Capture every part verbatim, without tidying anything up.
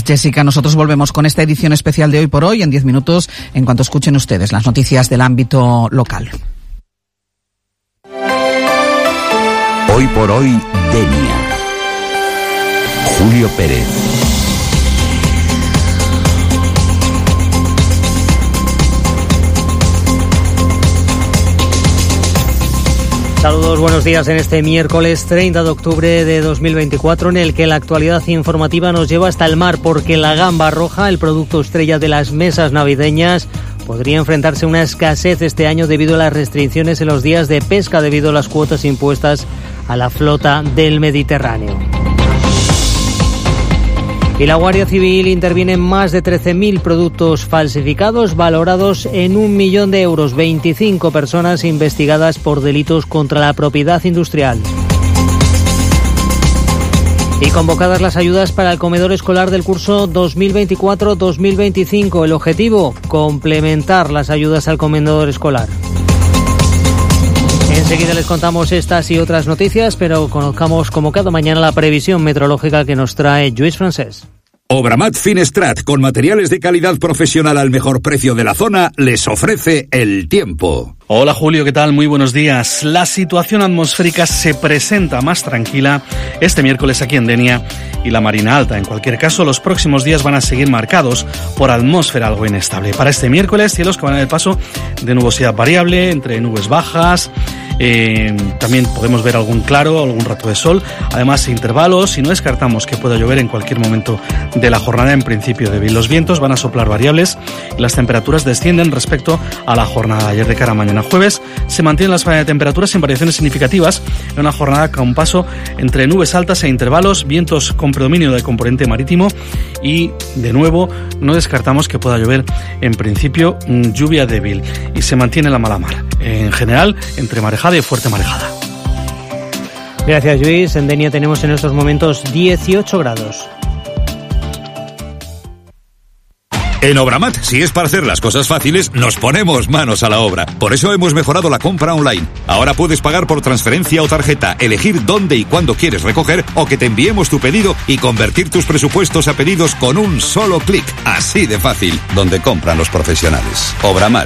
Gracias, Jessica. Nosotros volvemos con esta edición especial de Hoy por Hoy en diez minutos, en cuanto escuchen ustedes las noticias del ámbito local. Hoy por Hoy, Denia. Julio Pérez. Saludos, buenos días en este miércoles treinta de octubre de dos mil veinticuatro, en el que la actualidad informativa nos lleva hasta el mar, porque la gamba roja, el producto estrella de las mesas navideñas, podría enfrentarse a una escasez este año debido a las restricciones en los días de pesca debido a las cuotas impuestas a la flota del Mediterráneo. Y la Guardia Civil interviene en más de trece mil productos falsificados valorados en un millón de euros. veinticinco personas investigadas por delitos contra la propiedad industrial. Y convocadas las ayudas para el comedor escolar del curso dos mil veinticuatro dos mil veinticinco. El objetivo, complementar las ayudas al comedor escolar. Enseguida les contamos estas y otras noticias, pero conozcamos como cada mañana la previsión meteorológica que nos trae Lluís Francés. Obramat Finestrat, con materiales de calidad profesional al mejor precio de la zona, les ofrece el tiempo. Hola Julio, ¿qué tal? Muy buenos días. La situación atmosférica se presenta más tranquila este miércoles aquí en Denia y la Marina Alta. En cualquier caso, los próximos días van a seguir marcados por atmósfera algo inestable. Para este miércoles, cielos que van a dar el paso de nubosidad variable, entre nubes bajas. Eh, también podemos ver algún claro, algún rato de sol, además intervalos, y no descartamos que pueda llover en cualquier momento de la jornada, en principio débil. Los vientos van a soplar variables y las temperaturas descienden respecto a la jornada de ayer. De cara a mañana jueves se mantienen las temperaturas sin variaciones significativas en una jornada con paso entre nubes altas e intervalos, vientos con predominio de componente marítimo, y de nuevo no descartamos que pueda llover en principio lluvia débil, y se mantiene la mala mar en general entre marejada y fuerte marejada. Gracias, Luis. En Denia tenemos en estos momentos dieciocho grados. En Obramat, si es para hacer las cosas fáciles, nos ponemos manos a la obra. Por eso hemos mejorado la compra online. Ahora puedes pagar por transferencia o tarjeta, elegir dónde y cuándo quieres recoger, o que te enviemos tu pedido y convertir tus presupuestos a pedidos con un solo clic. Así de fácil, donde compran los profesionales. Obramat.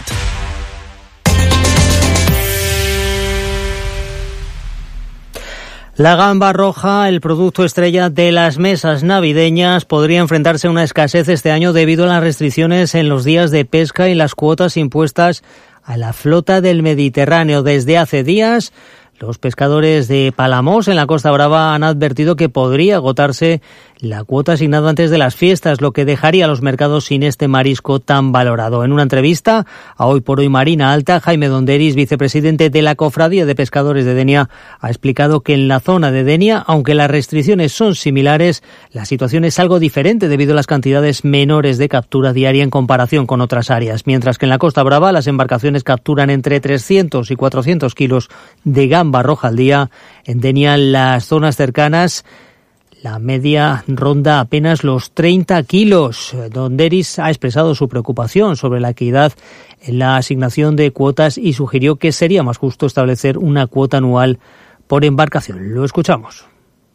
La gamba roja, el producto estrella de las mesas navideñas, podría enfrentarse a una escasez este año debido a las restricciones en los días de pesca y las cuotas impuestas a la flota del Mediterráneo. Desde hace días, los pescadores de Palamós, en la Costa Brava, han advertido que podría agotarse la cuota asignada antes de las fiestas, lo que dejaría a los mercados sin este marisco tan valorado. En una entrevista a Hoy por Hoy Marina Alta, Jaime Donderis, vicepresidente de la Cofradía de Pescadores de Denia, ha explicado que en la zona de Denia, aunque las restricciones son similares, la situación es algo diferente debido a las cantidades menores de captura diaria en comparación con otras áreas. Mientras que en la Costa Brava las embarcaciones capturan entre trescientos y cuatrocientos kilos de gamba roja al día, en Denia, las zonas cercanas, la media ronda apenas los treinta kilos. Donderis ha expresado su preocupación sobre la equidad en la asignación de cuotas y sugirió que sería más justo establecer una cuota anual por embarcación. Lo escuchamos.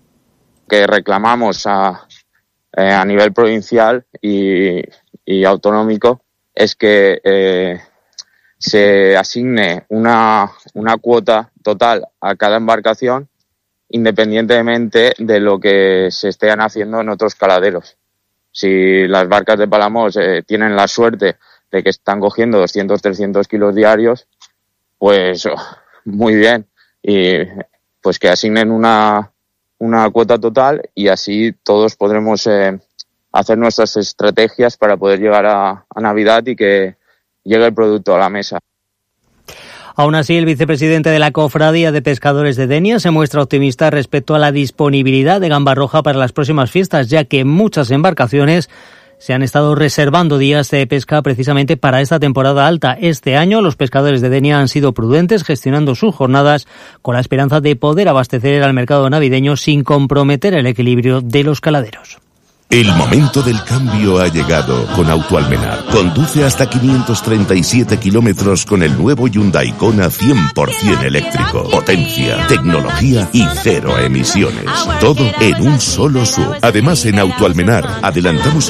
Que reclamamos a, eh, a nivel provincial y, y autonómico es que eh, se asigne una, una cuota total a cada embarcación, independientemente de lo que se estén haciendo en otros caladeros. Si las barcas de Palamós eh, tienen la suerte de que están cogiendo doscientos, trescientos kilos diarios, pues oh, muy bien. Y pues que asignen una, una cuota total, y así todos podremos eh, hacer nuestras estrategias para poder llegar a, a Navidad y que llegue el producto a la mesa. Aún así, el vicepresidente de la Cofradía de Pescadores de Denia se muestra optimista respecto a la disponibilidad de gamba roja para las próximas fiestas, ya que muchas embarcaciones se han estado reservando días de pesca precisamente para esta temporada alta. Este año los pescadores de Denia han sido prudentes gestionando sus jornadas con la esperanza de poder abastecer al mercado navideño sin comprometer el equilibrio de los caladeros. El momento del cambio ha llegado con Auto Almenar. Conduce hasta quinientos treinta y siete kilómetros con el nuevo Hyundai Kona cien por ciento eléctrico. Potencia, tecnología y cero emisiones. Todo en un solo S U V. Además, en Auto Almenar adelantamos